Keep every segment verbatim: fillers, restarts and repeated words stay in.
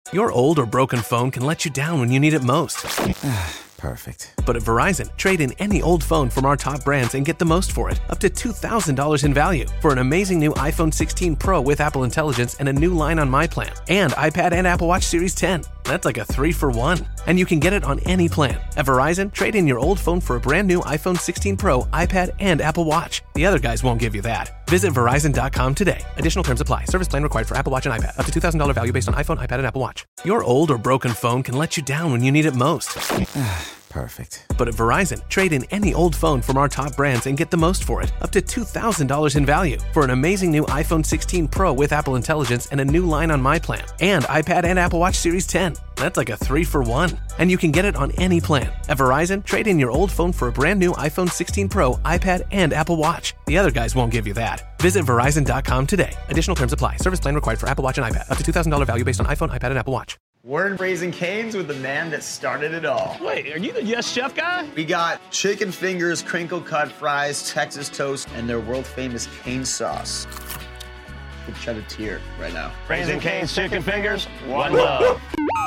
Your old or broken phone can let you down when you need it most. Perfect. But at Verizon, trade in any old phone from our top brands and get the most for it, up to two thousand dollars in value, for an amazing new iPhone sixteen Pro with Apple Intelligence and a new line on My Plan, and iPad and Apple Watch Series ten. That's like a three for one. And you can get it on any plan. At Verizon, trade in your old phone for a brand new iPhone sixteen Pro, iPad, and Apple Watch. The other guys won't give you that. Visit Verizon dot com today. Additional terms apply. Service plan required for Apple Watch and iPad. Up to two thousand dollars value based on iPhone, iPad, and Apple Watch. Your old or broken phone can let you down when you need it most. Perfect. But at Verizon, trade in any old phone from our top brands and get the most for it, up to two thousand dollars in value, for an amazing new iPhone sixteen Pro with Apple Intelligence and a new line on My Plan, and iPad and Apple Watch Series ten. That's like a three for one. And you can get it on any plan. At Verizon, trade in your old phone for a brand new iPhone sixteen Pro, iPad, and Apple Watch. The other guys won't give you that. Visit Verizon dot com today. Additional terms apply. Service plan required for Apple Watch and iPad. Up to two thousand dollars value based on iPhone, iPad, and Apple Watch. We're in Raising Cane's with the man that started it all. Wait, are you the Yes Chef guy? We got chicken fingers, crinkle cut fries, Texas toast, and their world famous cane sauce. Could shed a tear right now. Raising Cane's chicken fingers, one love.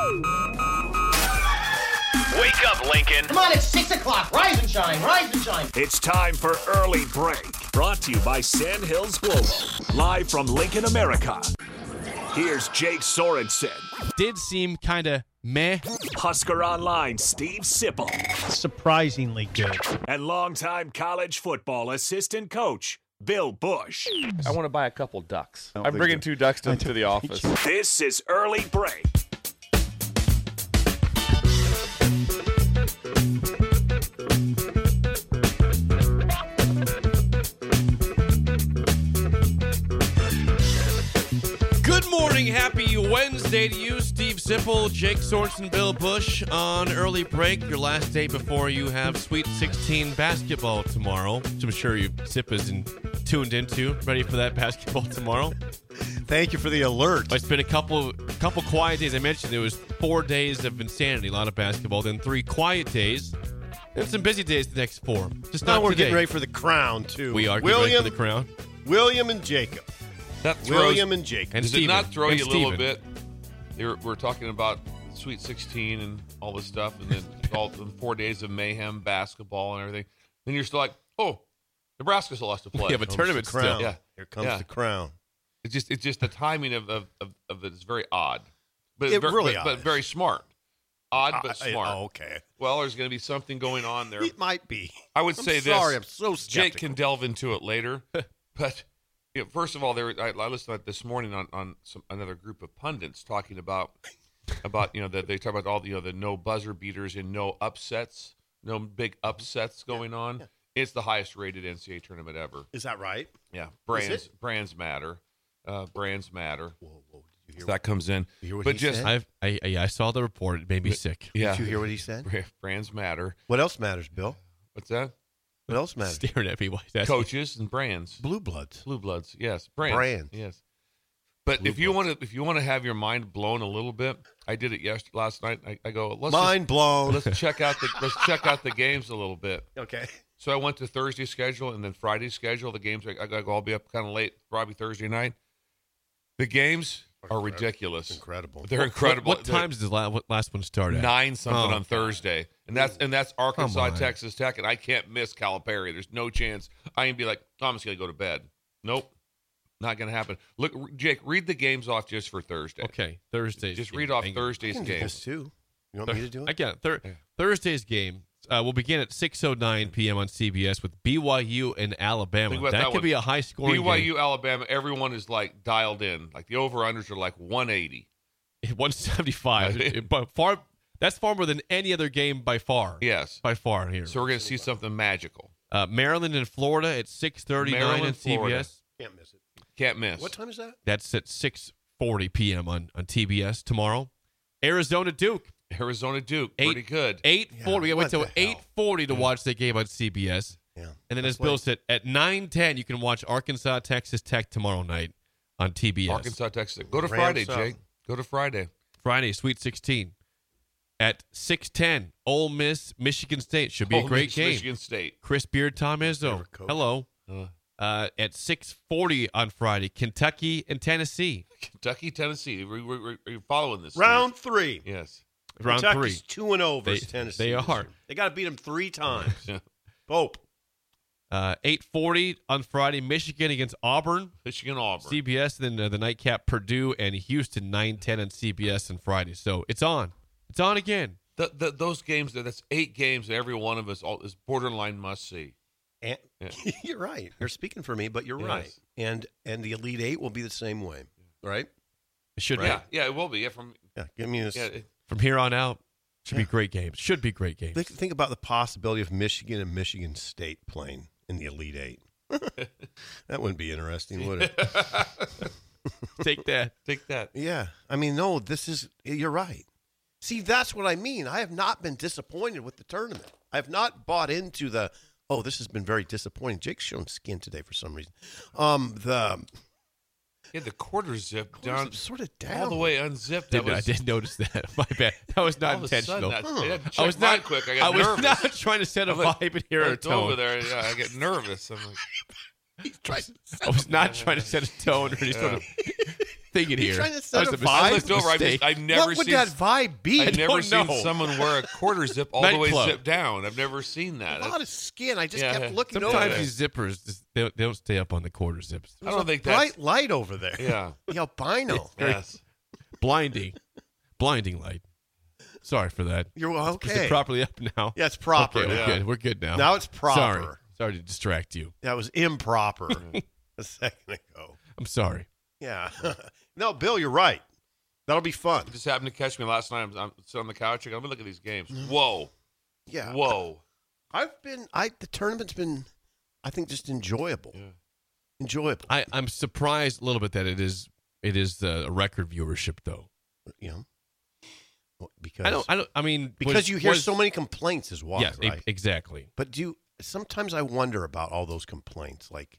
Wake up, Lincoln. Come on, it's six o'clock. Rise and shine, rise and shine. It's time for Early Break. Brought to you by Sandhills Global. Live from Lincoln, America. Here's Jake Sorensen. Did seem kind of meh. Husker Online, Steve Sipple. Surprisingly good. And longtime college football assistant coach, Bill Bush. I want to buy a couple ducks. I'm bringing two ducks to, to the office. This is Early Break. Good morning, happy Wednesday to you, Steve Sipple, Jake Sorensen, Bill Bush on Early Break, your last day before you have Sweet sixteen basketball tomorrow, which I'm sure you Sip is in, tuned into, ready for that basketball tomorrow. Thank you for the alert. It's been a couple couple quiet days. I mentioned it was four days of insanity, a lot of basketball, then three quiet days, and some busy days the next four. Just now not we're today. getting ready for the crown, too. We are getting William, ready for the crown. William and Jacob. That throws, William and Jacob. And does Steven. it not throw and you a little Steven. bit? You're, we're talking about Sweet sixteen and all this stuff, and then all the four days of mayhem, basketball, and everything. Then you're still like, oh, Nebraska still has to play. Yeah, but tournament the crown. still. Yeah. Here comes Yeah. the crown. It's just it's just the timing of of, of, of it is very odd, but It very, really but, odd. but very smart. Odd but I- smart. oh, okay. Well, there's going to be something going on there. It might be. I would I'm say sorry, this. I'm so Jake skeptical. can delve into it later, but you know, first of all, there I, I listened to it this morning on on some, another group of pundits talking about about you know that they talk about all the you know the no buzzer beaters and no upsets, no big upsets going on. Yeah. It's the highest rated N C double A tournament ever. Is that right? Yeah, Is brands it? brands matter, uh, brands matter. Whoa, whoa. Did you So hear, that comes in. you hear what but he just said? I've, I, I I saw the report. It made me sick. yeah, Did you hear what he said? brands matter. What else matters, Bill? What's that? What else matters? Staring at me while he's asking. Coaches and brands. Blue Bloods. Blue Bloods, yes. Brands. Brands. Yes. But Blue if you Bloods. want to if you want to have your mind blown a little bit, I did it yesterday last night. I, I go, let's Mind blown. just, let's check out the let's check out the games a little bit. Okay. So I went to Thursday's schedule and then Friday's schedule. The games I, I gotta go all be up kind of late, probably Thursday night. The games are ridiculous. Incredible. They're incredible. What, what They're- times does the la- what last one start at? Nine something Oh, on Thursday, and that's and that's Arkansas, on. Texas Tech, and I can't miss Calipari. There's no chance I can be like, oh, I'm just gonna go to bed. Nope, not gonna happen. Look, Jake, read the games off just for Thursday. Okay, Thursday's just game. read off Hang on. Thursday's I can do games. this too. You want me to do it? I get it. Thur- Yeah. Thursday's game uh, will begin at six oh nine p.m. on C B S with B Y U and Alabama. Think about That that could one. be a high-scoring B Y U, game. Alabama, everyone is like dialed in. Like the over-unders are like one eighty. one seventy-five. It- but far, that's far more than any other game by far. Yes. By far here. So we're gonna see something magical. Uh, Maryland and Florida at six thirty-nine Maryland, on C B S. Florida. Can't miss it. Can't miss. What time is that? That's at six forty p.m. on, on T B S tomorrow. Arizona Duke. Arizona Duke, Eight- pretty good. eight forty. Yeah, we went what to the hell? eight forty to watch the game on C B S. Yeah. And then That's as Bill late. said, at nine ten, you can watch Arkansas, Texas Tech tomorrow night on T B S. Arkansas, Texas. Go to Rams Friday, up. Jake. Go to Friday. Friday, Sweet sixteen. At six ten, Ole Miss, Michigan State. Should be Ole a great Miss, game. Michigan State. Chris Beard, Tom Izzo. Favorite coach. Hello. Uh, Uh, at six forty on Friday, Kentucky and Tennessee. Kentucky, Tennessee. We, we, we, we're following this. Round three. Yes. Round Kentucky's three. two and zero They- versus Tennessee. they this are. year. They got to beat them three times. Yeah. Pope. Uh, eight forty on Friday, Michigan against Auburn. Michigan, Auburn. C B S, then uh, the nightcap, Purdue and Houston, nine ten on C B S on Friday. So it's on. It's on again. The, the, those games, that's eight games that every one of us all, is borderline must see. And, Yeah. You're right. You're speaking for me, but you're Yes. right. And and the Elite Eight will be the same way, right? It should Yeah, be. yeah, it will be. Yeah, from Yeah. Give me this. yeah, it- From here on out, should be Yeah. great games. Should be great games. Think, think about the possibility of Michigan and Michigan State playing in the Elite Eight. That wouldn't be interesting, would it? Take that. take that. Yeah. I mean, no, this is, you're right. See, that's what I mean. I have not been disappointed with the tournament. I have not bought into the, oh, this has been very disappointing. Jake's shown skin today for some reason. Um, the Yeah, the quarter zip quarter down, zip's sort of down. all the way unzipped. That Didn't- I was, did notice that. My bad. That was not all of a sudden, intentional. that- I, had to I was check mine not quick. I I got was nervous. not trying to set a I'm like, vibe in here or a It's over tone. there. Yeah, I get nervous. I'm like, He's trying to I was not trying to set a tone or any sort of thing in He's here. trying to That set was a mis- vibe? I looked over. I've, mistake. I've never what would seen. that vibe be? I've never don't seen know. someone wear a quarter zip all the way Nightclub. zipped down. I've never seen that. A lot of skin. I just Yeah. kept looking Sometimes over. these zippers, just, they, don't, they don't stay up on the quarter zips. I don't think Bright that's light over there. yeah. The albino. Yes. Blinding. Blinding light. Sorry for that. You're Is okay. it properly up now? Yeah, it's proper. Okay, we're Yeah. good. We're good now. Now it's proper. Sorry. Sorry to distract you. That was improper a second ago. I'm sorry. Yeah. No, Bill, you're right. That'll be fun. It just happened to catch me last night. I'm, I'm sitting on the couch. I'm look at these games. Whoa. Yeah. Whoa. I've been. I the tournament's been. I think just enjoyable. Yeah. Enjoyable. I, I'm surprised a little bit that it is it is uh, a record viewership though. You know. Well, Because I don't. I don't. I mean, because was- you hear was- so many complaints is why. Yes, e- right? exactly. But do you, sometimes I wonder about all those complaints. Like,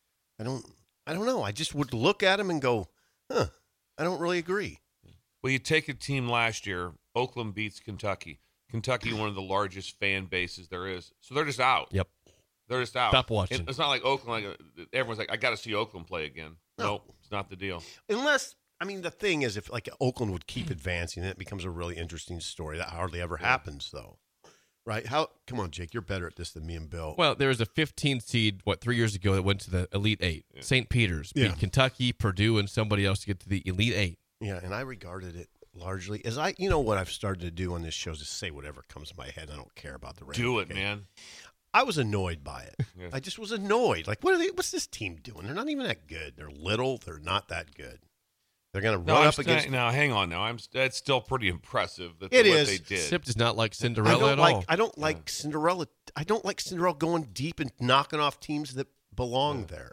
I don't. I don't know. I just would look at them and go, huh. I don't really agree. Well, you take a team last year. Oakland beats Kentucky. Kentucky, one of the largest fan bases there is. So they're just out. Yep. They're just out. Stop watching. And it's not like Oakland. Like uh, everyone's like, I got to see Oakland play again. No. Nope, it's not the deal. Unless, I mean, the thing is, if like Oakland would keep advancing, it becomes a really interesting story. That hardly ever happens, though. Right? How? Come on, Jake. You're better at this than me and Bill. Well, there was a fifteen seed what three years ago that went to the Elite Eight. Yeah. Saint Peter's beat Yeah. Kentucky, Purdue, and somebody else to get to the Elite Eight. Yeah, and I regarded it largely as I, you know, what I've started to do on this show is just say whatever comes to my head. I don't care about the rest. Do it, man. I was annoyed by it. Yeah. I just was annoyed. Like, what are they? What's this team doing? They're not even that good. They're little. They're not that good. They're going to No, run I'm up st- against. now hang on. Now I'm. st- That's still pretty impressive. That It what is. they did. Sip does not like I Cinderella don't at like. all. I don't like Cinderella. I don't like Cinderella going deep and knocking off teams that belong there.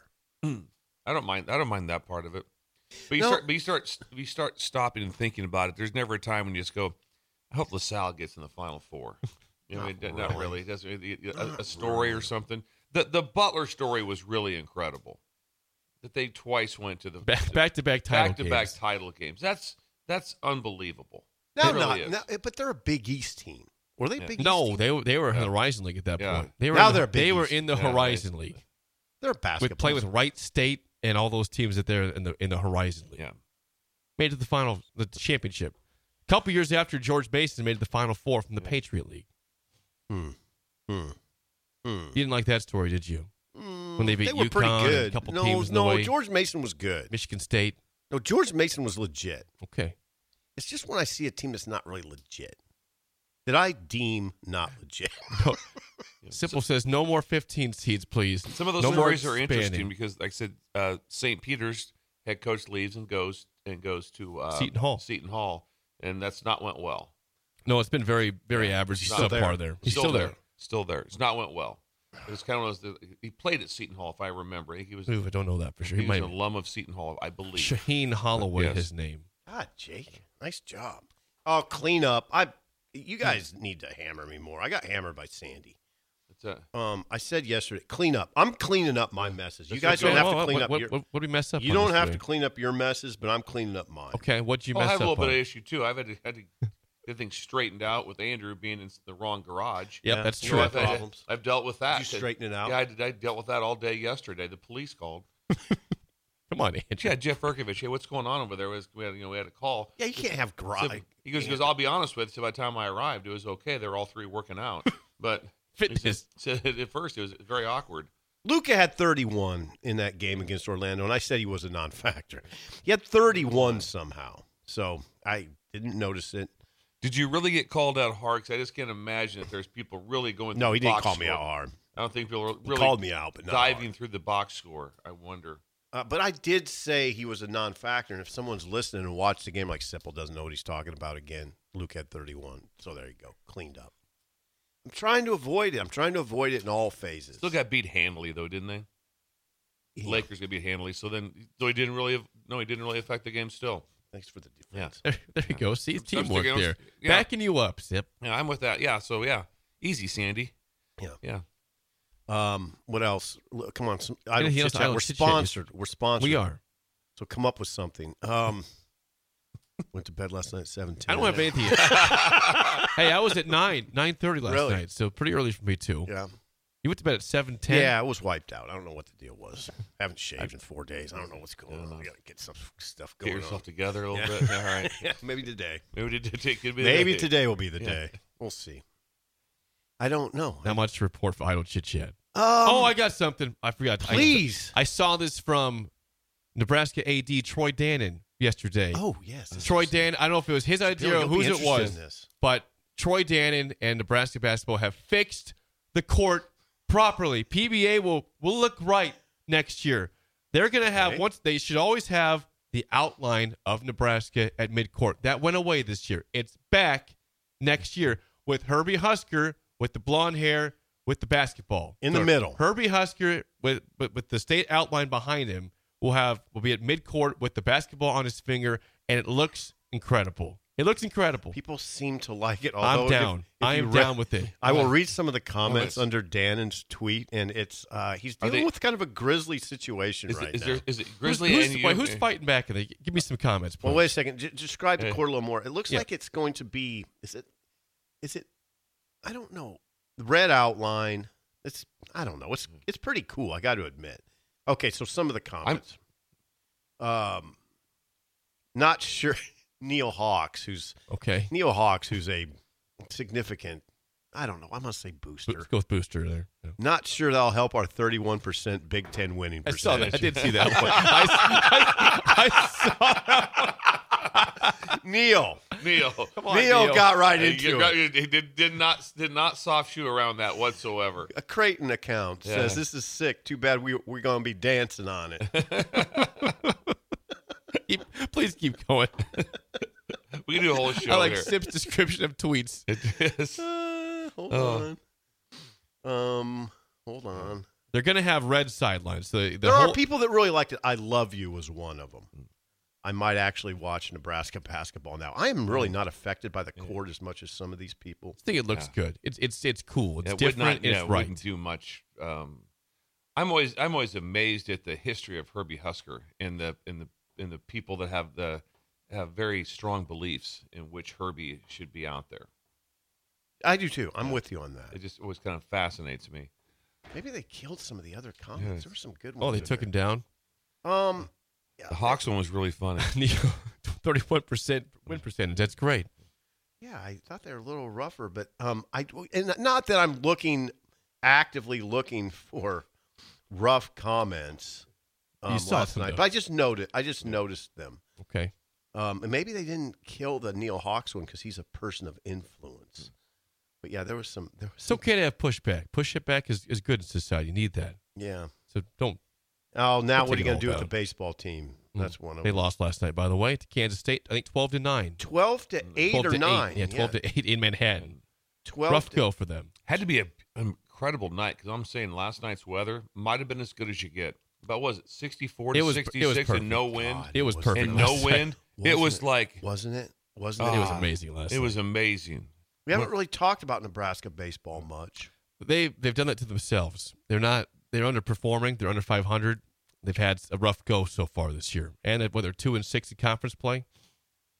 I don't mind. I don't mind that part of it. But you No. start. But you start. You start stopping and thinking about it. There's never a time when you just go, I hope LaSalle gets in the Final Four. You know, Not I mean, not really. really. It doesn't. A, Not a story really. or something. The the Butler story was really incredible. That they twice went to the Back back to back title back to back games. title games. That's that's unbelievable. No, It really not. is. No, but they're a Big East team. Were they a Yeah. Big East No, team? they were they were in Yeah. the Horizon League at that Yeah. point. They were Now in the, they're a Big they were East. in the Yeah, Horizon right. League. They're a basketball. With play with Wright State and all those teams that they're in the in the Horizon League. Yeah. Made it to the final, the championship. A couple years after George Mason made it to the Final Four from the Patriot League. Hmm. Hmm. Hmm. You didn't like that story, did you? When they beat were UConn pretty and good. a couple no, teams in the no, way. George Mason was good. Michigan State. No, George Mason was legit. Okay. It's just when I see a team that's not really legit that I deem not legit. No. Simple says no more fifteen seeds, please. Some of those no more stories are interesting expanding. because, like I said, uh, Saint Peter's head coach leaves and goes and goes to uh, Seton Hall. Seton Hall, and that's not went well. No, it's been very, very average. He's Not still there. par there. He's still, there. Still there. It's not went well. It's kind of one of those. He played at Seton Hall, if I remember. He was. Ooh, I don't know that for sure. He He, was might an alum of Seton Hall, I believe. Shaheen Holloway, Yes. his name. God, Jake, nice job. Oh, clean up. I. You guys need to hammer me more. I got hammered by Sandy. It's a, Um, I said yesterday, clean up. I'm cleaning up my messes. You That's guys don't okay. have to Oh, clean what, up what, your. What, what did we mess up You on don't have yesterday? to clean up your messes, but I'm cleaning up mine. Okay, what'd you well, I mess have a up little bit on? of issue too. I've had to, had to get things straightened out with Andrew being in the wrong garage. Yep, Yeah. that's You true. know, I've, had- Problems. I've dealt with that. Did you straighten it out? Yeah, I, did, I dealt with that all day yesterday. The police called. Come on, Andrew. Yeah, Jeff Erkovich. Hey, what's going on over there? Was we had, you know, we had a call. Yeah, you can't have So garage. he goes, he goes, I'll be honest with you. So by the time I arrived, it was okay. They were all three working out, but he Fitness. said, said at first it was very awkward. Luka had thirty-one in that game against Orlando, and I said he was a non-factor. He had thirty-one somehow, so I didn't notice it. Did you really get called out hard? Because I just can't imagine if there's people really going. No, through he the didn't box call me score. out hard. I don't think people are He really called me out, but not diving hard. through the box score. I wonder. Uh, but I did say he was a non-factor, and if someone's listening and watched the game like Sipple doesn't know what he's talking about again, Luke had thirty-one. So there you go, cleaned up. I'm trying to avoid it. I'm trying to avoid it in all phases. Still got beat handily though, didn't they? Yeah. Lakers got beat handily. So then, so he didn't really. No, he didn't really affect the game. Still. Thanks for the Yeah. defense. There, there you go. See, I'm teamwork sticking- there. yeah. Backing you up, Zip. Yeah, I'm with that. Yeah. So yeah, easy, Sandy. Yeah. Yeah. Um, what else? Look, come on. Some, I don't Anything else? chit-chat. I don't We're chit-chat. sponsored. We're sponsored. We are. So come up with something. Um, went to bed last night at seven ten. I don't have anything. Hey, I was at nine, nine thirty last Really? night, so pretty early for me too. Yeah. You went to bed at seven ten. Yeah, I was wiped out. I don't know what the deal was. I haven't shaved in four days. I don't know what's going on. I got to get some stuff Get going yourself on. together a little Yeah. bit. All right. Yeah, maybe today. Maybe today could be. the Maybe day. today will be the Yeah. day. We'll see. I don't know. Not much to report for Idle Chit Chat. Um, oh, I got something. I forgot. I- please. I, saw this from Nebraska A D Troy Dannon yesterday. Oh, yes. this Troy is- Dannon. I don't know if it was his Bill, idea you'll or be whose it interested was, in this. but Troy Dannon and Nebraska basketball have fixed the court properly. P B A will will look right next year. They're going to have Okay. once they should always have the outline of Nebraska at midcourt. That went away this year. It's back next year with Herbie Husker with the blonde hair with the basketball In the middle. Herbie Husker with, with with the state outline behind him will have will be at midcourt with the basketball on his finger, and it looks incredible. It looks incredible. People seem to like it. I'm although if- down. if I you am read- down with it. I will read some of the comments Oh, it's- under Dannon's tweet, and it's uh, he's Are dealing they- with kind of a grisly situation Is, right it, is now. there is it Who's, Grizzly who's, and you? wait, who's fighting back? In the, give me some comments, please. Well, wait a second. J- describe the Yeah. court a little more. It looks Yeah. like it's going to be. Is it? Is it? I don't know. The red outline. It's. I don't know. It's. It's pretty cool. I got to admit. Okay, so some of the comments. Um. Not sure. Neil Hawks, who's Okay. Neil Hawks, who's a significant. I don't know. I'm gonna say booster. Let's go with Booster there. Yeah. Not sure that'll help our thirty-one percent Big Ten winning I saw percentage. that. I did see that one. I, I, I saw that one. Neil. Neil. Come on, Neil, Neil. got right He into got- it. He did, did not did not soft shoe around that whatsoever. A Creighton account Yeah. says this is sick. Too bad we we're gonna be dancing on it. Keep, please keep going. We can do a whole show I like here. Sip's description of tweets. It is. Uh, hold Oh. on. Um, hold on. They're going to have red sidelines. The, the There whole, are people that really liked it. I Love You was one of them. I might actually watch Nebraska basketball now. I am really not affected by the court as much as some of these people. I think it looks Yeah. good. It's it's it's cool. It's It would different. not, and yeah, it's it right. wouldn't do much. Um, I'm always I'm always amazed at the history of Herbie Husker and the and the and the people that have the have very strong beliefs in which Herbie should be out there. I do too. I'm with you on that. It just always kind of fascinates me. Maybe they killed some of the other comments. Yes. There were some good ones. Oh, they in took there. him down. Um, yeah, The Hawks one was really funny. thirty-one percent win percentage. That's great. Yeah, I thought they were a little rougher, but um, I and not that I'm looking actively looking for rough comments. Um, You saw last some, night, though. but I just noted. I just noticed them. Okay. Um, and maybe they didn't kill the Neil Hawks one because he's a person of influence. But yeah, there was some. There was It's some, okay to have pushback. Push it back is, is good in society. You need that. Yeah. So don't. Oh, now Don't what are take you it going all to do with down. the baseball team? That's one of They them. lost last night, by the way, to Kansas State. I think twelve to nine. Twelve to eight twelve or to nine. Eight. Yeah, twelve to eight in Manhattan. Twelve. Rough to, go for them. Had to be a, an incredible night because I'm saying last night's weather might have been as good as you get. But was it sixty-four to It was- it was sixty-six perfect. and no wind? God, It was was perfect. and no last night. wind. It Wasn't was it? like Wasn't it? Wasn't Oh, it? It was amazing last it night. was amazing. We haven't really talked about Nebraska baseball much. They they've done that to themselves. They're not. They're underperforming. They're under five hundred. They've had a rough go so far this year, and whether two and six in conference play.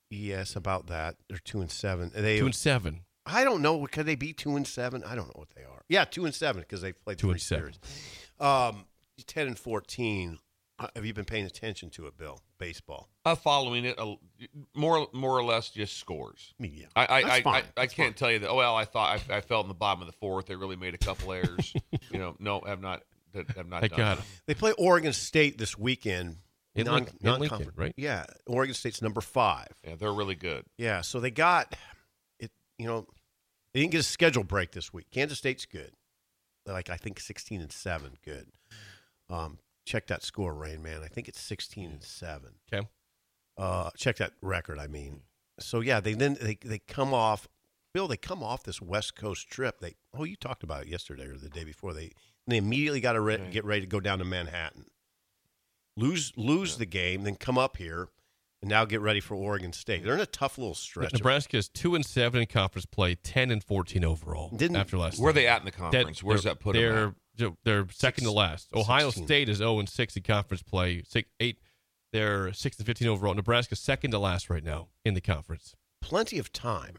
Yes, about that. They're two and seven. They, Two and seven. I don't know. Could they be two and seven? I don't know what they are. Yeah, two and seven because they played Two three and seven. series. Um, ten and fourteen. Uh, Have you been paying attention to it, Bill? Baseball. Uh, following it, uh, more more or less just scores. I mean, yeah, I I, That's I, fine. I, I That's can't fine. tell you that. Oh well, I thought I, I felt in the bottom of the fourth. They really made a couple errors. you know, no, have not. Have not Thank done. God. that. They play Oregon State this weekend. In non, Lincoln- in non-conference. Lincoln, right? Yeah, Oregon State's number five. Yeah, they're really good. Yeah, so they got it. You know, they didn't get a schedule break this week. Kansas State's good. They're like I think sixteen and seven. Good. Um, check that score, Rain Man. I think it's sixteen and seven. Okay. Uh, check that record. I mean, so yeah, they then they they come off. Bill, they come off this West Coast trip. They oh, you talked about it yesterday or the day before. They they immediately got to re- Right. get ready to go down to Manhattan, lose lose the game, then come up here, and now get ready for Oregon State. They're in a tough little stretch. Nebraska is two and seven in conference play, ten and fourteen overall. Didn't- after last. Where are night. they at in the conference? Where's they're- that put them They're at? they're, they're second to last. Ohio sixteen. State is zero and six in conference play. Six eight. They're six and fifteen overall. Nebraska's second to last right now in the conference. Plenty of time,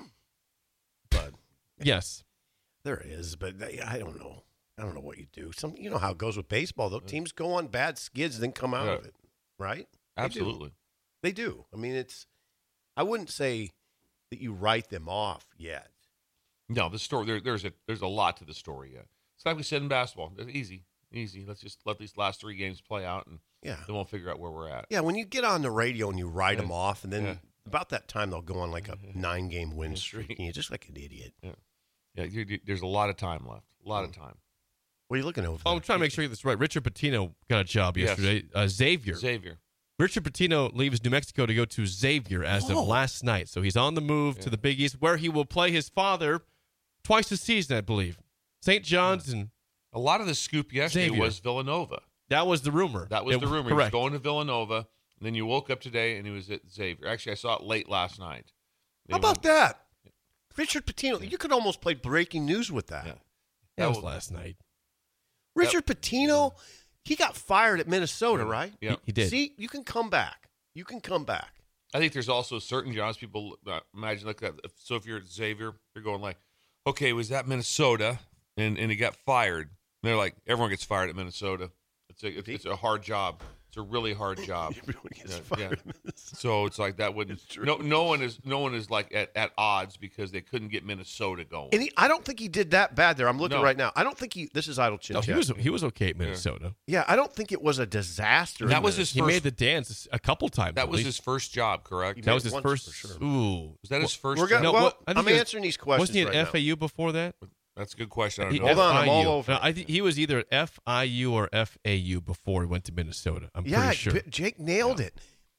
but Yes. there is. But they, I don't know. I don't know what you do. Some you know how it goes with baseball. Though teams go on bad skids, then come out Yeah. of it, right? They do. Absolutely. They do. I mean, it's. I wouldn't say that you write them off yet. No, the story there, there's a there's a lot to the story yet. It's like we said in basketball. It's easy, easy. Let's just let these last three games play out, and Yeah. then we'll figure out where we're at. Yeah, when you get on the radio and you write Yeah. them off, and then Yeah. about that time they'll go on like a nine-game win Yeah, streak, streak. and you're just like an idiot. Yeah, you, you, there's a lot of time left. A lot of time. What are you looking over? Oh, I'm there? trying to make sure I get this right. Richard Pitino got a job Yes. yesterday. Uh, Xavier. Xavier. Richard Pitino leaves New Mexico to go to Xavier as Whoa. of last night. So he's on the move to Yeah. the Big East, where he will play his father twice a season, I believe. Saint John's, and A lot of the scoop yesterday Xavier. was Villanova. that was the rumor. That was It- the rumor. He was Correct. going to Villanova, and then you woke up today and he was at Xavier. Actually, I saw it late last night. They How about went- that? Richard Pitino, you could almost play breaking news with that. Yeah. That was That- last night. Richard Pitino, he got fired at Minnesota, right? Yeah. He, he did. See, you can come back. You can come back. I think there's also certain jobs people uh, imagine like that. So if you're at Xavier, you're going like, okay, was that Minnesota? And and he got fired. And they're like, everyone gets fired at Minnesota. It's a it's, it's a hard job. It's a really hard job. Everyone gets Yeah, fired. yeah. So it's like that wouldn't. No, no one is no one is like at, at odds because they couldn't get Minnesota going. And he, I don't think he did that bad there. I'm looking No. right now. I don't think he. This is idle chit No, he chat. was he was okay at Minnesota. Yeah, I don't think it was a disaster. That in was the- his He first. made the dance a couple times. that at was least. his first job, correct? He That made was it his once first. for sure. Ooh, Was that his first? We're job? gonna, No, well, what- I think I'm he was- answering these questions wasn't he at right F A now. U before that? That's a good question. I don't He- know. Hold on, I'm all F I U. over No, it. I think he was either F I U or F A U before he went to Minnesota. I'm Yeah, pretty sure. J- Jake nailed it.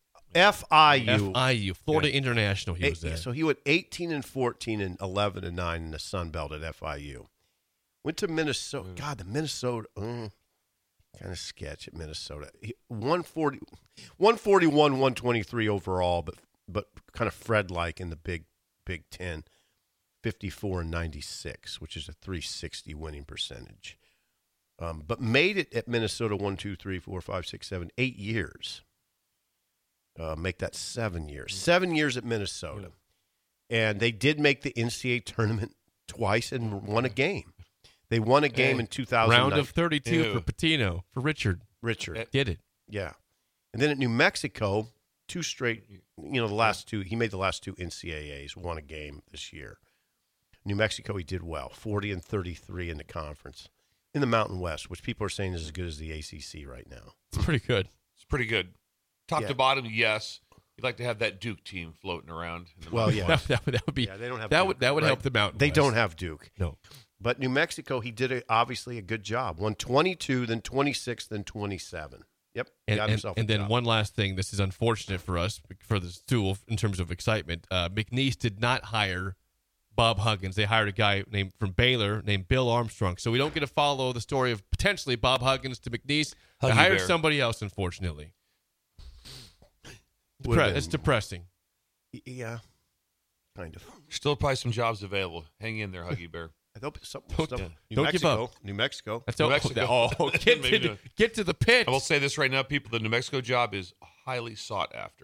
F I U. F I U, Florida Yeah. International. He Eight- was there. So he went eighteen and fourteen and eleven and nine in the Sun Belt at F I U. Went to Minnesota. God, the Minnesota mm, kind of sketch at Minnesota. He, one forty, one forty-one, one twenty-three overall, but but kind of Fred like in the Big Big Ten. fifty-four and ninety-six, which is a three sixty winning percentage. Um, but made it at Minnesota one, two, three, four, five, six, seven, eight years. Uh, make that seven years. Seven years at Minnesota. And they did make the N C A A tournament twice and won a game. They won a game Hey, in two thousand. Round of thirty-two Ew. for Patino, for Richard. Richard. Eh. Did it. Yeah. And then at New Mexico, two straight, you know, the last two, he made the last two N C A As, won a game this year. New Mexico, he did well, forty and thirty-three in the conference. In the Mountain West, which people are saying is as good as the A C C right now. It's pretty good. It's pretty good. Top Yeah. to bottom, yes. You'd like to have that Duke team floating around. In the Well, Mountain yeah. West. That, would- that would be. Yeah, they don't have that Duke, would that would right? help the Mountain They West. don't have Duke. No. But New Mexico, he did a, obviously a good job. Won twenty-two, then twenty-six, then twenty-seven. Yep. And, got and, himself a and then job. one last thing. This is unfortunate for us, for the stool, in terms of excitement. Uh, McNeese did not hire Bob Huggins. They hired a guy named from Baylor named Bill Armstrong. So we don't get to follow the story of potentially Bob Huggins to McNeese. They Huggy hired Bear. somebody else, unfortunately. Would've Depre- been- it's depressing. Yeah, kind of. Still probably some jobs available. Hang in there, Huggy Bear. I hope some, Don't- some, yeah. New don't give Mexico, up. New Mexico. That's New all, Mexico. oh, get Maybe to, the, not. get to the pitch. I will say this right now, people. The New Mexico job is highly sought after.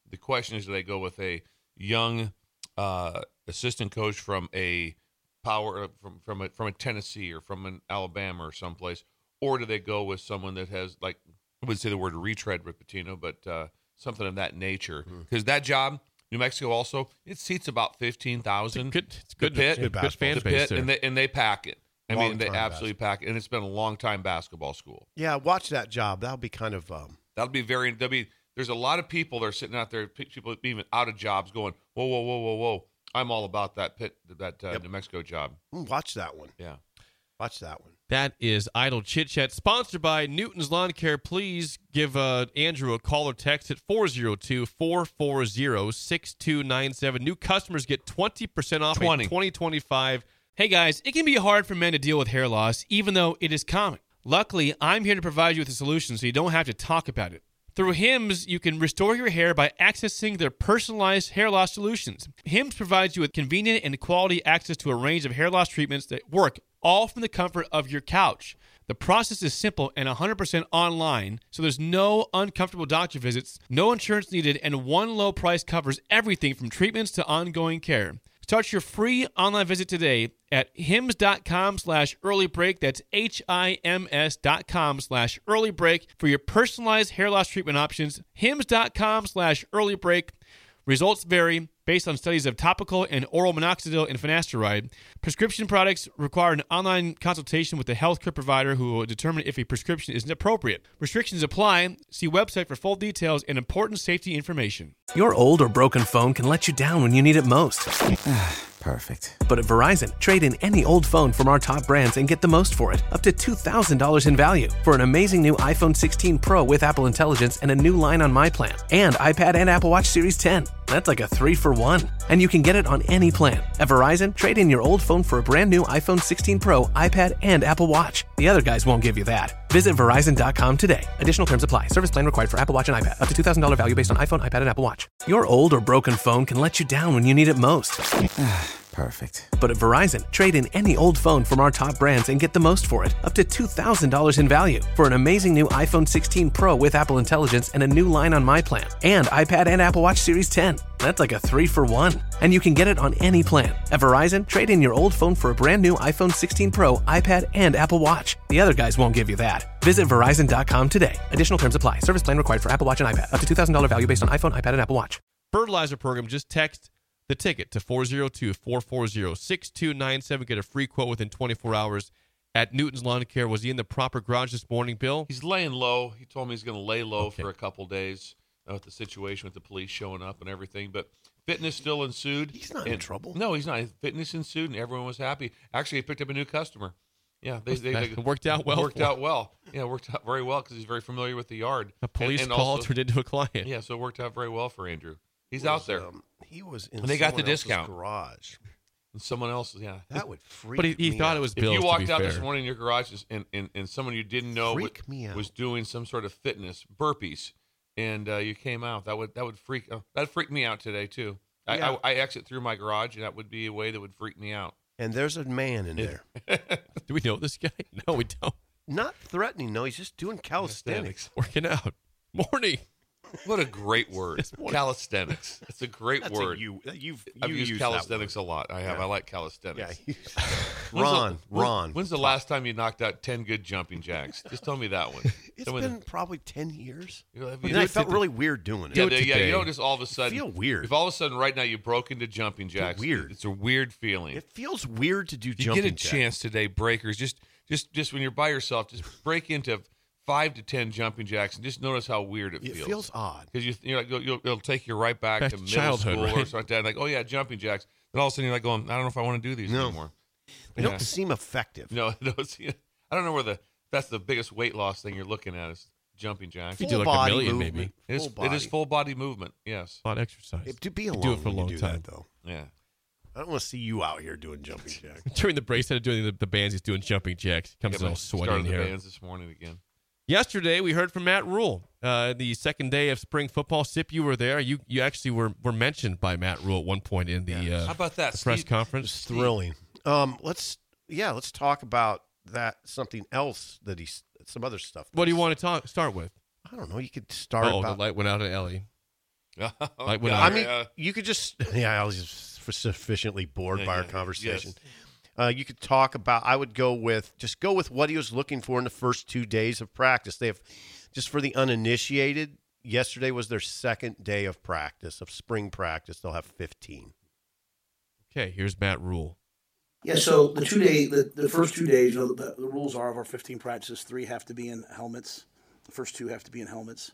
The question is, do they go with a young uh, assistant coach from a power from from a, from a Tennessee or from an Alabama or someplace, or do they go with someone that has, like, I wouldn't say the word retread with Pitino, but uh, something of that nature? Because mm. that job, New Mexico also, it seats about fifteen thousand. It's good. It's good. Pit, good, good fan the base pit, and they and they pack it. I Long mean, they time absolutely pack it, and it's been a long time basketball school. Yeah, watch that job. That'll be kind of. Um... That'll be very. That'll be. There's a lot of people that are sitting out there, people even out of jobs, going, whoa, whoa, whoa, whoa, whoa. I'm all about that pit, that uh, Yep. New Mexico job. Watch that one. Yeah. Watch that one. That is Idle Chit Chat, sponsored by Newton's Lawn Care. Please give uh, Andrew a call or text at four oh two, four four zero, six two nine seven. New customers get twenty percent off twenty. a twenty twenty-five. Hey guys, it can be hard for men to deal with hair loss, even though it is common. Luckily, I'm here to provide you with a solution so you don't have to talk about it. Through Hims, you can restore your hair by accessing their personalized hair loss solutions. Hims provides you with convenient and quality access to a range of hair loss treatments that work all from the comfort of your couch. The process is simple and one hundred percent online, so there's no uncomfortable doctor visits, no insurance needed, and one low price covers everything from treatments to ongoing care. Start your free online visit today at hims.com slash early break. That's H-I-M-S dot com slash early break for your personalized hair loss treatment options. Hims.com slash early break. Results vary based on studies of topical and oral minoxidil and finasteride. Prescription products require an online consultation with a healthcare provider who will determine if a prescription is appropriate. Restrictions apply. See website for full details and important safety information. Your old or broken phone can let you down when you need it most. Perfect. But at Verizon, trade in any old phone from our top brands and get the most for it, up to two thousand dollars in value for an amazing new iPhone sixteen Pro with Apple Intelligence and a new line on My Plan, and iPad and Apple Watch Series ten. That's like a three for one. And you can get it on any plan. At Verizon, trade in your old phone for a brand new iPhone sixteen Pro, iPad, and Apple Watch. The other guys won't give you that. Visit Verizon dot com today. Additional terms apply. Service plan required for Apple Watch and iPad. Up to two thousand dollars value based on iPhone, iPad, and Apple Watch. Your old or broken phone can let you down when you need it most. Perfect. But at Verizon, trade in any old phone from our top brands and get the most for it, up to two thousand dollars in value for an amazing new iPhone sixteen Pro with Apple Intelligence and a new line on My Plan, and iPad and Apple Watch Series ten. That's like a three for one. And you can get it on any plan. At Verizon, trade in your old phone for a brand new iPhone sixteen Pro, iPad, and Apple Watch. The other guys won't give you that. Visit Verizon dot com today. Additional terms apply. Service plan required for Apple Watch and iPad. Up to two thousand dollars value based on iPhone, iPad, and Apple Watch. Fertilizer program. Just text the ticket to four oh two, four four zero, six two nine seven. Get a free quote within twenty-four hours at Newton's Lawn Care. Was he in the proper garage this morning, Bill? He's laying low. He told me he's going to lay low Okay. for a couple days uh, with the situation with the police showing up and everything. But fitness still ensued. He's not and, in trouble. No, he's not. Fitness ensued, and everyone was happy. Actually, he picked up a new customer. Yeah, they, they, they It worked out well. Worked for out him. well. Yeah, it worked out very well because he's very familiar with the yard. A police And- and call also- turned into a client. Yeah, so it worked out very well for Andrew. He's was, out there. Um, he was in And they got the someone else's discount. garage. And someone else, yeah. That would freak But he, he me thought out. it was If Bill's. you to walked be out fair. this morning in your garage and, and, and someone you didn't know Freak wa- me out. was doing some sort of fitness burpees, and uh, you came out, that would that would freak uh, that freak me out today too. I, Yeah. I, I exit through my garage, and that would be a way that would freak me out. And there's a man in there. Do we know this guy? No, we don't. Not threatening, no. He's just doing calisthenics. Working out. Morning. What a great word, calisthenics. It's a great That's word. A you, you've I've you used, used calisthenics a lot. I have. Yeah. I like calisthenics. Yeah. When's Ron, the, when- Ron. When's the last time you knocked out ten good jumping jacks? Just tell me that one. It's Tell me been the- probably ten years. You know, have But you- then I felt really weird doing it. Yeah, Do it they- yeah, today. you know, just all of a sudden, feel weird. If all of a sudden, right now, you broke into jumping jacks, weird. It's a weird feeling. It feels weird to do you jumping get a jacks. chance today, breakers. Just, just, just when you're by yourself, just break into five to ten jumping jacks and just notice how weird it, It feels. feels odd. because you, you're like, you'll, you'll, it'll take you right back, Back to to middle childhood, school or right? something like that. Like, oh yeah, jumping jacks. Then all of a sudden, you're like going, I don't know if I want to do these No. anymore. They Yeah. don't seem effective. No, no, it's, I don't know where the that's the biggest weight loss thing you're looking at is jumping jacks. You It do like a body million, movement. maybe. is, Full it is body. full body movement. Yes. A lot of exercise. It, to be You alone do it for a when you long do time. that, though. Yeah. I don't want to see you out here doing jumping jacks. During the break, instead of doing the, the bands, he's doing jumping jacks. He comes Got in my all sweaty start in of the here. bands this morning again. Yesterday, we heard from Matt Rule. Uh, the second day of spring football. Sip, you were there. You you actually were, were mentioned by Matt Rule at one point in the, uh, How about that? the press Steve? conference. It's thrilling. Um, let's yeah, let's talk about that. Something else that he's some other stuff. that What do you he want to talk, start with? said. I don't know. You could start Oh, about the light went out at Ellie. Like when Yeah, I, I mean, yeah. you could just, yeah, I was just sufficiently bored Yeah, by yeah, our conversation. yes. Uh, you could talk about, I would go with, just go with what he was looking for in the first two days of practice. They have, just for the uninitiated, yesterday was their second day of practice, of spring practice. They'll have fifteen. okay, here's Matt Rule. Yeah, so the two day, the, the first two days, you know, the, the rules are of our fifteen practices, three have to be in helmets. The first two have to be in helmets.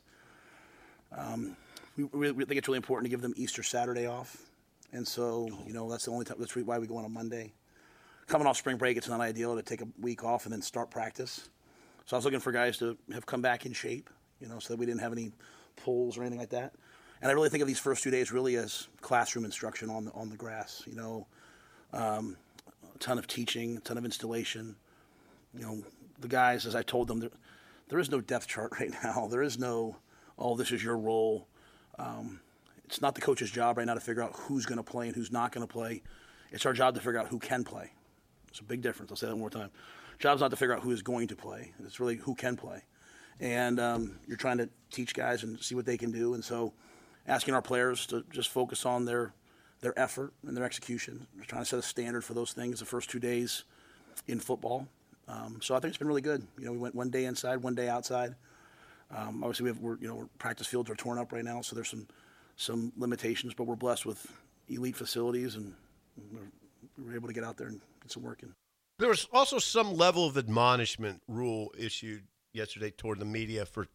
Um, we, we, we think it's really important to give them Easter Saturday off. And so, you know, that's the only time, that's why we go on a Monday. Coming off spring break, it's not ideal to take a week off and then start practice. So I was looking for guys to have come back in shape, you know, so that we didn't have any pulls or anything like that. And I really think of these first two days really as classroom instruction on the, on the grass, you know, um, a ton of teaching, a ton of installation. You know, the guys, as I told them, there, there is no depth chart right now. There is no, oh, this is your role. Um, it's not the coach's job right now to figure out who's going to play and who's not going to play. It's our job to figure out who can play. It's a big difference. I'll say that one more time. Job's not to figure out who is going to play. It's really who can play. And um, you're trying to teach guys and see what they can do. And so asking our players to just focus on their their effort and their execution. We're trying to set a standard for those things the first two days in football. Um, so I think it's been really good. You know, we went one day inside, one day outside. Um, obviously, we have we're, you know, practice fields are torn up right now, so there's some some limitations. But we're blessed with elite facilities, and we're, we're able to get out there and get some work in. There was also some level of admonishment rule issued yesterday toward the media for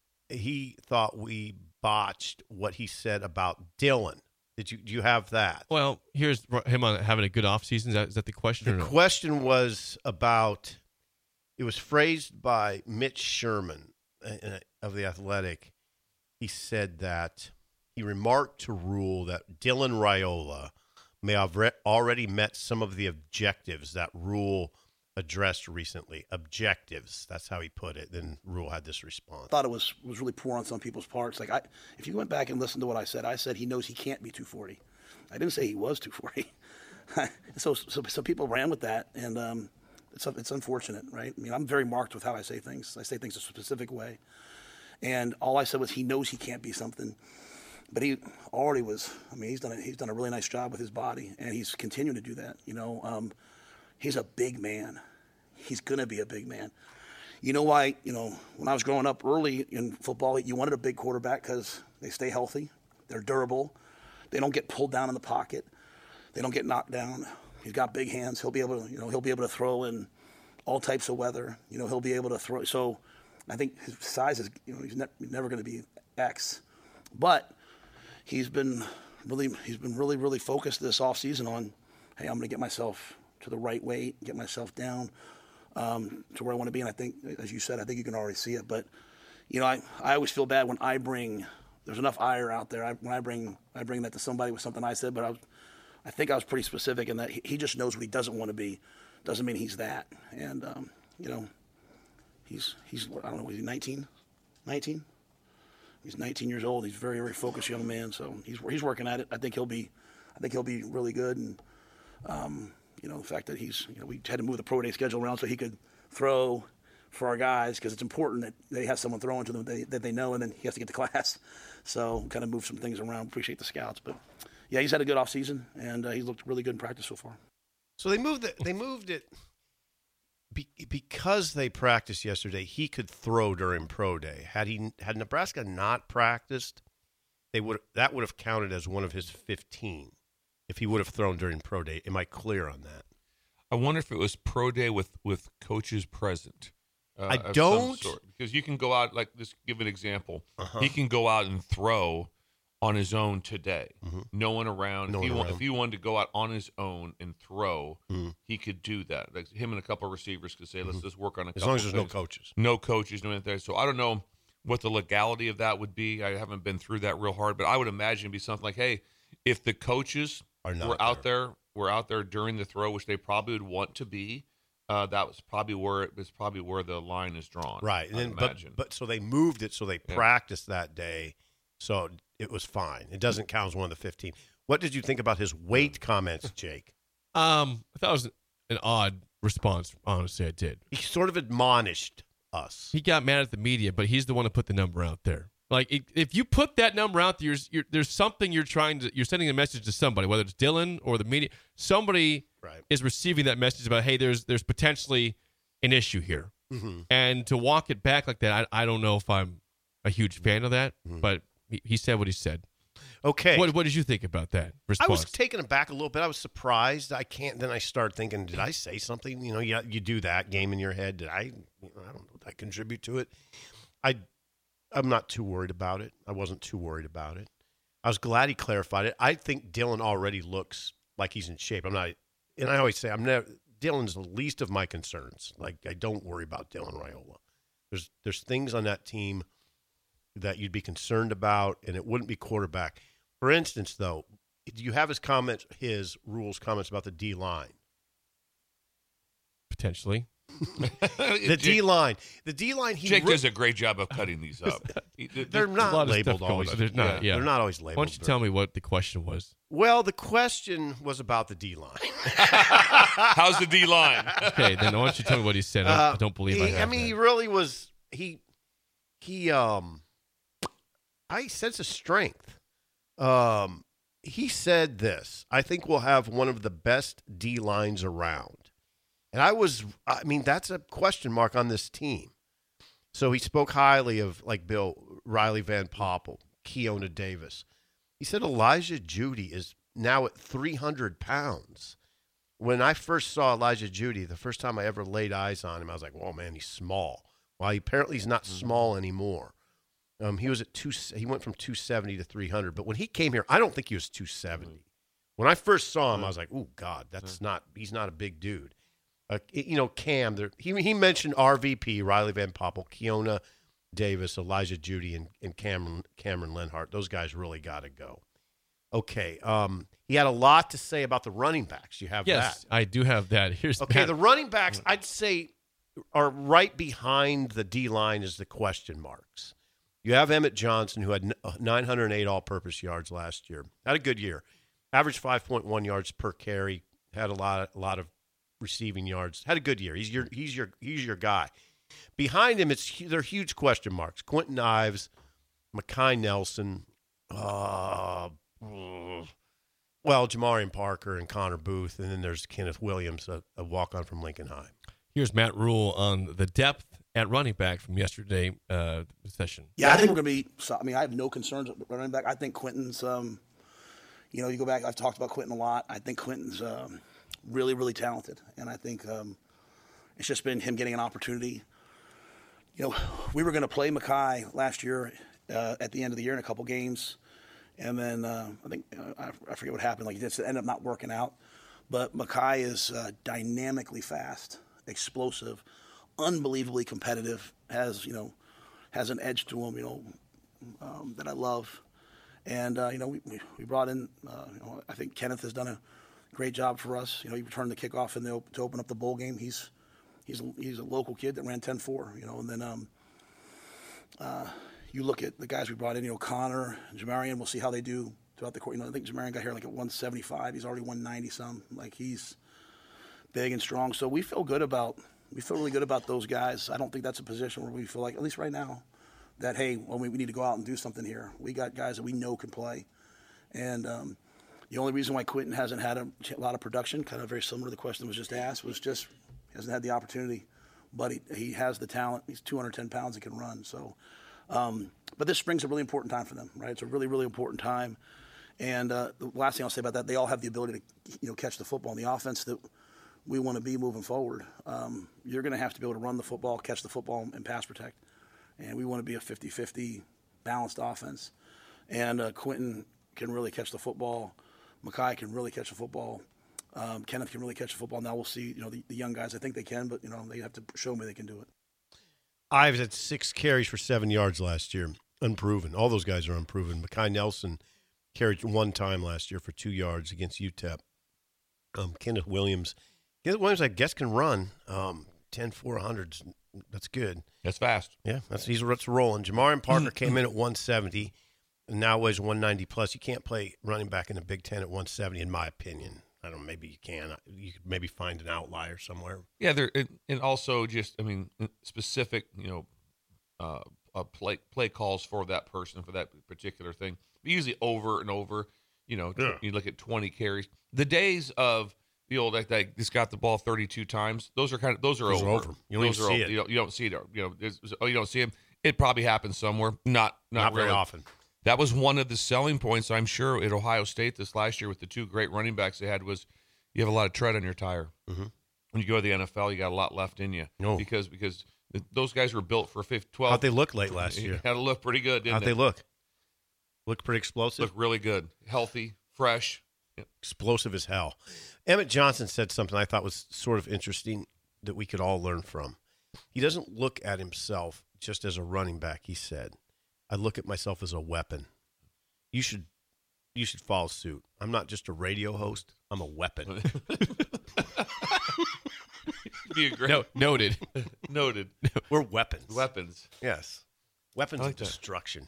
he thought we botched what he said about Dylan. Did you do you have that? Well, here's him on having a good offseason. Is that, is that the question? The or no? question was about, it was phrased by Mitch Sherman uh, of The Athletic. He said that he remarked to Rule that Dylan Raiola may have re- already met some of the objectives that Rule addressed recently. Objectives, that's how he put it. Then Rule had this response. I thought it was was really poor on some people's parts. Like, I, if you went back and listened to what I said, I said he knows he can't be two forty. I didn't say he was two forty. so, so so people ran with that, and um, it's it's unfortunate, right? I mean, I'm very marked with how I say things. I say things a specific way, and all I said was he knows he can't be something. But he already was. I mean, he's done a, he's done a really nice job with his body, and he's continuing to do that. You know, um, he's a big man. He's gonna be a big man. You know why? You know, when I was growing up early in football, you wanted a big quarterback because they stay healthy, they're durable, they don't get pulled down in the pocket, they don't get knocked down. He's got big hands. He'll be able to, you know, he'll be able to throw in all types of weather. You know, he'll be able to throw. So, I think his size is, you know, he's ne- never going to be X, but he's been really, he's been really, really focused this offseason on, hey, I'm going to get myself to the right weight, get myself down um, to where I want to be. And I think, as you said, I think you can already see it. But, you know, I, I always feel bad when I bring, there's enough ire out there. I, when I bring I bring that to somebody with something I said, but I, was, I think I was pretty specific in that he, he just knows what he doesn't want to be. Doesn't mean he's that. And, um, you know, he's, he's I don't know, is he nineteen? nineteen? He's nineteen years old. He's a very, very focused young man. So he's he's working at it. I think he'll be, I think he'll be really good. And um, you know, the fact that he's, you know, we had to move the pro day schedule around so he could throw for our guys because it's important that they have someone throwing to them that they, that they know, and then he has to get to class. So kind of move some things around. Appreciate the scouts, but yeah, he's had a good off season, and uh, he's looked really good in practice so far. So they moved it. They moved it be, because they practiced yesterday. He could throw during pro day. Had he had Nebraska not practiced, they would that would have counted as one of his fifteen if he would have thrown during pro day. Am I clear on that? I wonder if it was pro day with, with coaches present. Uh, I of some don't sort. Because you can go out, like, just give an example. Uh-huh. He can go out and throw on his own today. Mm-hmm. No one around. No if, he one want, around. if he wanted to go out on his own and throw, mm-hmm. he could do that. Like him and a couple of receivers could say, let's Mm-hmm. just work on a as couple long as there's no things. coaches. No coaches, no anything. So I don't know what the legality of that would be. I haven't been through that real hard, but I would imagine it'd be something like, hey, if the coaches Are not were out there, were out there during the throw, which they probably would want to be, uh, that was probably where it was probably where the line is drawn. Right, and I then, but, imagine. but so they moved it so they Yeah. practiced that day, so it was fine. It doesn't count as one of the fifteen. What did you think about his weight comments, Jake? Um, I thought it was an odd response. Honestly, I did. He sort of admonished us. He got mad at the media, but he's the one to put the number out there. Like if, if you put that number out there, you're, you're, there's something you're trying to. You're sending a message to somebody, whether it's Dylan or the media. Somebody right. is receiving that message about, hey, there's there's potentially an issue here, mm-hmm. and to walk it back like that, I, I don't know if I'm a huge fan of that. Mm-hmm. But he, he said what he said. Okay. What What did you think about that response? I was taken aback a little bit. I was surprised. I can't. Then I started thinking, did I say something? You know, you, you do that game in your head. Did I? You know, I don't know. Did I contribute to it? I. I'm not too worried about it. I wasn't too worried about it. I was glad he clarified it. I think Dylan already looks like he's in shape. I'm not, and I always say I'm never. Dylan's the least of my concerns. Like I don't worry about Dylan Raiola. There's there's things on that team that you'd be concerned about, and it wouldn't be quarterback. For instance, though, do you have his comments, his rules comments about the D line? Potentially. the D line, the D line. He Jake re- does a great job of cutting these up. They're not labeled always. always. They're not. Yeah. They're not always labeled. Why don't you tell me what the question was? Well, the question was about the D line. How's the D line? Okay, then why don't you tell me what he said? I don't, Uh, I don't believe he, I have I mean, that. he really was. He he. Um, I sense a strength. Um, he said this. I think we'll have one of the best D lines around. And I was, I mean, that's a question mark on this team. So he spoke highly of, like, Bill, Riley Van Poppel, Keona Davis. He said Elijah Judy is now at three hundred pounds. When I first saw Elijah Judy, the first time I ever laid eyes on him, I was like, whoa, man, he's small. Well, he, apparently he's not small anymore. Um, he was at two, he went from two seventy to three hundred. But when he came here, I don't think he was two seventy. When I first saw him, I was like, oh, God, that's not, he's not a big dude. Uh, you know, Cam, there, he he mentioned R V P, Riley Van Poppel, Keona Davis, Elijah Judy, and, and Cameron Cameron Lenhart. Those guys really got to go. Okay. Um, he had a lot to say about the running backs. You have yes, that. I do have that. Here's okay. Matt. The running backs, I'd say, are right behind the D line is the question marks. You have Emmett Johnson, who had nine hundred eight all-purpose yards last year. Had a good year. Averaged five point one yards per carry. Had a lot, a lot of receiving yards. Had a good year. He's your he's your he's your guy. Behind him, it's they're huge question marks. Quentin Ives, Mekhi Nelson, uh, well, Jamarian Parker and Connor Booth, and then there's Kenneth Williams, a, a walk-on from Lincoln High. Here's Matt Rule on the depth at running back from yesterday uh, session. Yeah, I think we're going to be – I mean, I have no concerns at running back. I think Quentin's um, – you know, you go back – I've talked about Quentin a lot. I think Quentin's um, – really, really talented, and I think um, it's just been him getting an opportunity. You know, we were going to play Mekhi last year uh, at the end of the year in a couple games, and then uh, I think uh, I, I forget what happened. Like, it just ended up not working out. But Mekhi is uh, dynamically fast, explosive, unbelievably competitive. Has you know, has an edge to him. You know, um, that I love, and uh, you know, we, we we brought in. Uh, you know, I think Kenneth has done a great job for us. You know, he returned the kickoff in the, to open up the bowl game. He's he's he's a local kid that ran ten four, you know, and then um, uh, you look at the guys we brought in, you know, Connor and Jamarian. We'll see how they do throughout the course. You know, I think Jamarian got here like at one seventy-five. He's already one ninety some. Like, he's big and strong. So we feel good about we feel really good about those guys. I don't think that's a position where we feel like, at least right now, that, hey, well, we, we need to go out and do something here. We got guys that we know can play. And um, the only reason why Quentin hasn't had a lot of production, kind of very similar to the question that was just asked, was just he hasn't had the opportunity. But he, he has the talent. He's two hundred ten pounds and can run. So, um, but this spring's a really important time for them, right? It's a really, really important time. And uh, the last thing I'll say about that, they all have the ability to, you know, catch the football. And the offense that we want to be moving forward, um, you're going to have to be able to run the football, catch the football, and pass protect. And we want to be a fifty-fifty balanced offense. And uh, Quentin can really catch the football. Mekhi can really catch a football. Um, Kenneth can really catch a football. Now we'll see, you know, the, the young guys. I think they can, but, you know, they have to show me they can do it. Ives had six carries for seven yards last year. Unproven. All those guys are unproven. Mekhi Nelson carried one time last year for two yards against U T E P. Um, Kenneth Williams. Kenneth Williams, I guess, can run. Um, ten four hundreds. That's good. That's fast. Yeah, that's he's that's rolling. Jamarian Parker came in at one seventy. And now weighs one ninety plus. You can't play running back in the Big Ten at one seventy, in my opinion. I don't know. Maybe you can. You could maybe find an outlier somewhere. Yeah, there and also just I mean specific, you know, uh, uh, play play calls for that person for that particular thing. But usually over and over. You know, Yeah. you look at twenty carries. The days of the old like that just got the ball thirty-two times. Those are kind of those are Those over. are over. You don't those even are see over. it. You don't, you don't see it. You know, there's- oh, you don't see them. It probably happens somewhere. Not not, Not very really. often. That was one of the selling points, I'm sure, at Ohio State this last year with the two great running backs they had was you have a lot of tread on your tire. Mm-hmm. When you go to the N F L, you got a lot left in you. No. Because because th- those guys were built for fifteen, twelve. How'd they look late last year? Had to look pretty good, didn't How'd they look? Look pretty explosive? Look really good. Healthy, fresh. Yeah. Explosive as hell. Emmett Johnson said something I thought was sort of interesting that we could all learn from. He doesn't look at himself just as a running back, he said. I look at myself as a weapon. You should you should follow suit. I'm not just a radio host. I'm a weapon. Be a great, No, noted. noted. We're weapons. Weapons. Yes. Weapons I like of that. destruction.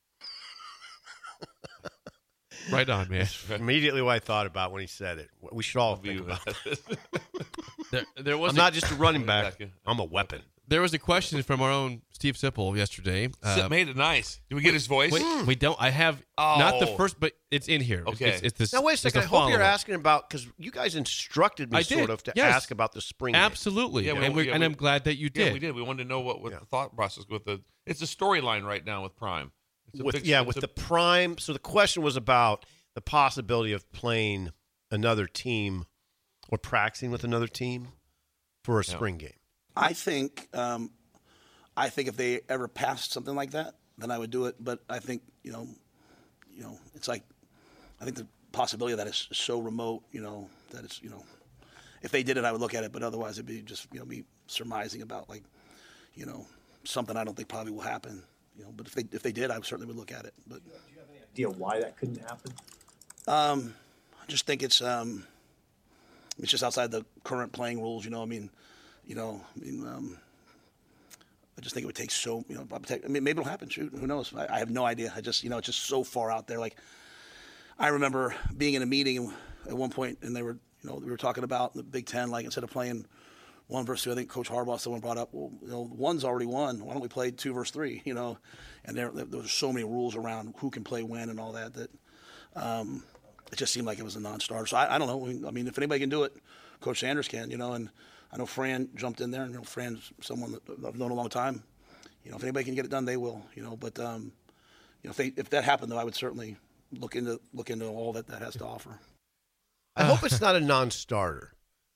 Right on, man. Immediately what I thought about when he said it. We should all think View about it. that. There, there was I'm a, not just a running back. Running back, I'm a weapon. there was a question from our own Steve Sipple yesterday. Sid Uh, made it nice. Did we get his voice? wait, we don't. I have not the Oh. first, but it's in here. It's- Okay. It's, it's this, Now, wait a it's second. the I hope you're follow-up. asking about, because you guys instructed me I did, sort of to yes. ask about the spring game. Absolutely, Yeah, we- and, we're, yeah, and we- I'm glad that you did. Yeah, we did. We wanted to know what, what Yeah. the thought process with the. It's a storyline right now with Prime. It's a With, big- yeah, it's with a- the prime. So the question was about the possibility of playing another team or practicing with another team for a Yeah. spring game. I think um, I think if they ever passed something like that, then I would do it. But I think you know, you know, it's like I think the possibility of that is so remote. You know, that it's you know, if they did it, I would look at it. But otherwise, it'd be just you know me surmising about like, you know, something I don't think probably will happen. You know, but if they if they did, I certainly would look at it. But Do you have any idea why that couldn't happen? um, I just think it's um, it's just outside the current playing rules. You know, I mean, you know, I mean, um, I just think it would take so, you know, I mean, maybe it'll happen. Shoot, who knows? I, I have no idea. I just, you know, it's just so far out there. Like, I remember being in a meeting at one point, and they were, you know, we were talking about the Big Ten. Like, instead of playing one versus two, I think Coach Harbaugh, someone brought up, well, you know, one's already won. Why don't we play two versus three? You know, and there, there was so many rules around who can play when and all that that um, it just seemed like it was a non-starter. So I, I don't know. I mean, if anybody can do it, Coach Sanders can. You know, and I know Fran jumped in there, and you know, Fran's someone that I've known a long time. You know, if anybody can get it done, they will. You know, but um, you know, if they if that happened, though, I would certainly look into look into all that that has to offer. I hope it's not a non-starter.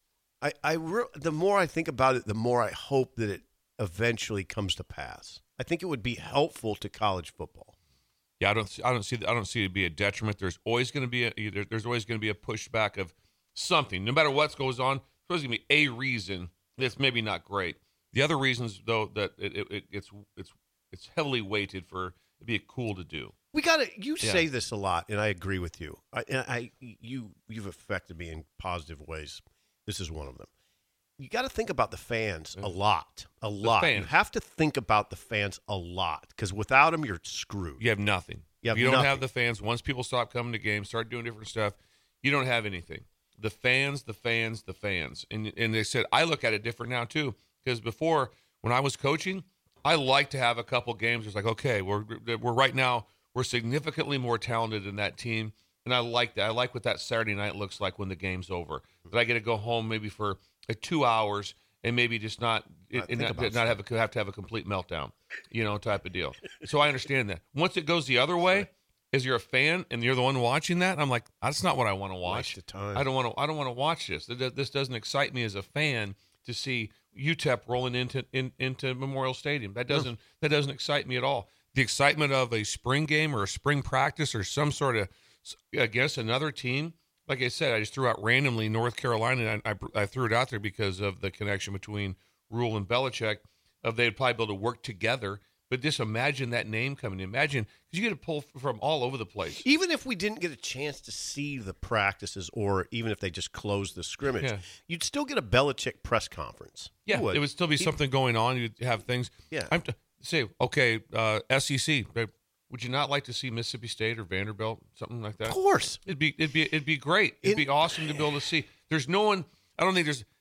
I, I re- the more I think about it, the more I hope that it eventually comes to pass. I think it would be helpful to college football. Yeah, I don't. See, I don't see. I don't see it be a detriment. There's always going to be a. There, there's always going to be a pushback of something. No matter what goes on, there's going to be a reason that's maybe not great. The other reasons, though, that it, it, it it's it's it's heavily weighted for it'd be cool to do. We got to. You Yeah. say this a lot, and I agree with you. I, and I, you, you've affected me in positive ways. This is one of them. You got to think about the fans a lot, a lot. You fans. have to think about the fans a lot because without them, you're screwed. You have nothing. You have if you don't nothing. have the fans, once people stop coming to games, start doing different stuff, you don't have anything. The fans, the fans, the fans. And and they said, I look at it different now, too, because before, when I was coaching, I like to have a couple games. It's like, okay, we're, we're right now, we're significantly more talented than that team. And I like that. I like what that Saturday night looks like when the game's over. That I get to go home maybe for uh, two hours and maybe just not Not and think not, about not have a, have to have a complete meltdown, you know, type of deal. So I understand that. Once it goes the other way, as you're a fan and you're the one watching that, I'm like, that's not what I want to watch. Waste of time. I don't want to. I don't want to watch this. Th- This doesn't excite me as a fan to see U T E P rolling into in, into Memorial Stadium. That doesn't that doesn't excite me at all. The excitement of a spring game or a spring practice or some sort of against another team. Like I said, I just threw out randomly North Carolina, and I, I, I threw it out there because of the connection between Rule and Belichick. Of they'd probably be able to work together. But just imagine that name coming in. Imagine, because you get to pull from all over the place. Even if we didn't get a chance to see the practices, or even if they just closed the scrimmage, Yeah. you'd still get a Belichick press conference. You Yeah, it would still be He- something going on. You'd have things. Yeah. I'm t- say, okay, uh, S E C. but Would you not like to see Mississippi State or Vanderbilt, something like that? Of course. It'd be it'd be it'd be great. It'd In- be awesome to be able to see. There's no one. I don't think there's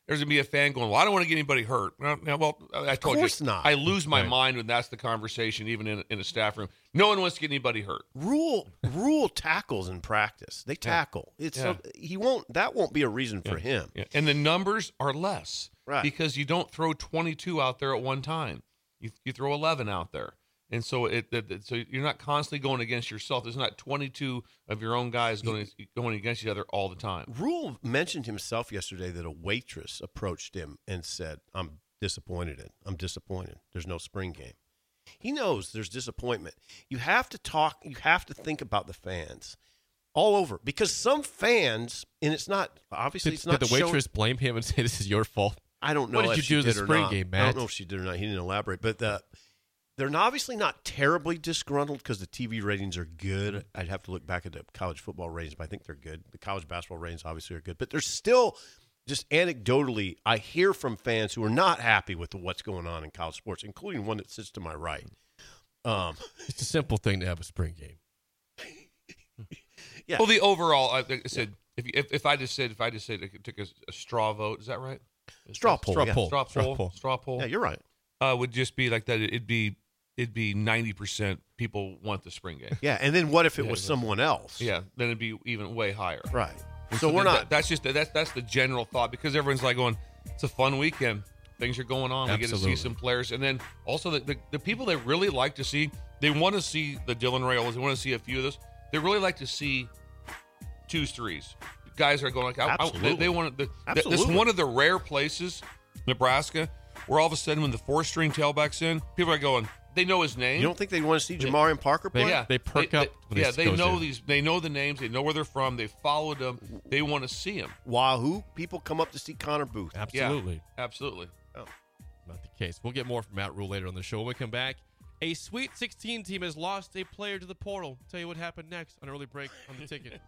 there's gonna be a fan going, "Well, I don't want to get anybody hurt." Well, well I told Of course you, not. I lose my Right. mind when that's the conversation, even in, in a staff room. No one wants to get anybody hurt. Rule rule tackles in practice. They tackle. It's Yeah. so, he won't. That won't be a reason for him. Yeah. And the numbers are less, Right. Because you don't throw twenty-two out there at one time. You you throw eleven out there, and so it, it, it so you're not constantly going against yourself. There's not twenty-two of your own guys going going against each other all the time. Rule mentioned himself yesterday that a waitress approached him and said, "I'm disappointed. In, I'm disappointed. There's no spring game." He knows there's disappointment. You have to talk. You have to think about the fans all over, because some fans, and it's not obviously Did, it's not did the waitress showing, blame him and say this is your fault? I don't know. What did if you she do in the did or spring not. game, I Matt? don't know if she did or not. He didn't elaborate, but the, they're not, obviously not terribly disgruntled because the T V ratings are good. I'd have to look back at the college football ratings, but I think they're good. The college basketball ratings obviously are good, but there's still just anecdotally, I hear from fans who are not happy with what's going on in college sports, including one that sits to my right. Um, It's a simple thing to have a spring game. yeah. Well, the overall, I I said, if, you- if if I just said if I just said it took a, a straw vote, is that right? Straw poll, straw yeah. poll, straw Straw poll, poll. straw poll. Yeah, you're right. Uh, would just be like that. It'd be it'd be ninety percent people want the spring game. Yeah, and then what if it Yeah, was yeah. someone else? Yeah, then it'd be even way higher. Right. And So we're that- not. That's just that's that's the general thought, because everyone's like going, it's a fun weekend. Things are going on. We get to Absolutely. see some players, and then also the, the the people they really like to see. They want to see the Dylan Rayolas. They want to see a few of those. They really like to see twos, threes. Guys are going like, I, I, Absolutely. they, they want to. The, this Absolutely. is one of the rare places, Nebraska, where all of a sudden when the four string tailback's in, people are going. They know his name. You don't think they want to see Jamarian Parker play? Yeah, They perk up when yeah, this they goes know in. these. They know the names. They know where they're from. They followed them. They want to see him. Wahoo! People come up to see Connor Booth. Absolutely. Yeah, absolutely. Not the case. We'll get more from Matt Rule later on the show. When we come back, a Sweet sixteen team has lost a player to the portal. Tell you what happened next on Early Break on the Ticket.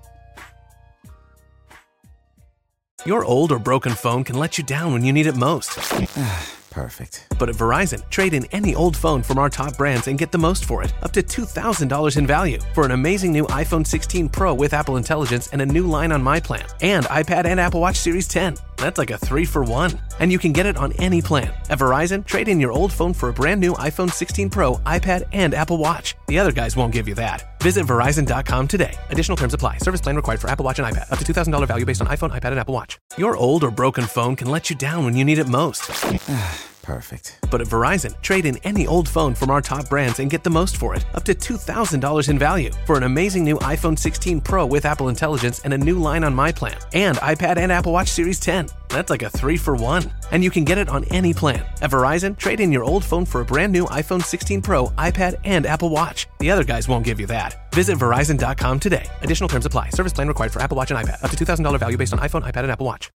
Your old or broken phone can let you down when you need it most. Perfect. But at Verizon, trade in any old phone from our top brands and get the most for it, up to two thousand dollars in value, for an amazing new iPhone sixteen Pro with Apple Intelligence and a new line on My Plan, and iPad and Apple Watch Series ten. That's like a three for one. And you can get it on any plan. At Verizon, trade in your old phone for a brand new iPhone sixteen Pro, iPad, and Apple Watch. The other guys won't give you that. Visit Verizon dot com today. Additional terms apply. Service plan required for Apple Watch and iPad. Up to two thousand dollars value based on iPhone, iPad, and Apple Watch. Your old or broken phone can let you down when you need it most. Perfect. But at Verizon, trade in any old phone from our top brands and get the most for it, up to two thousand dollars in value, for an amazing new iPhone sixteen Pro with Apple Intelligence and a new line on My Plan, and iPad and Apple Watch Series ten. That's like a three for one. And you can get it on any plan. At Verizon, trade in your old phone for a brand new iPhone sixteen Pro, iPad, and Apple Watch. The other guys won't give you that. Visit Verizon dot com today. Additional terms apply. Service plan required for Apple Watch and iPad. Up to two thousand dollars value based on iPhone, iPad, and Apple Watch.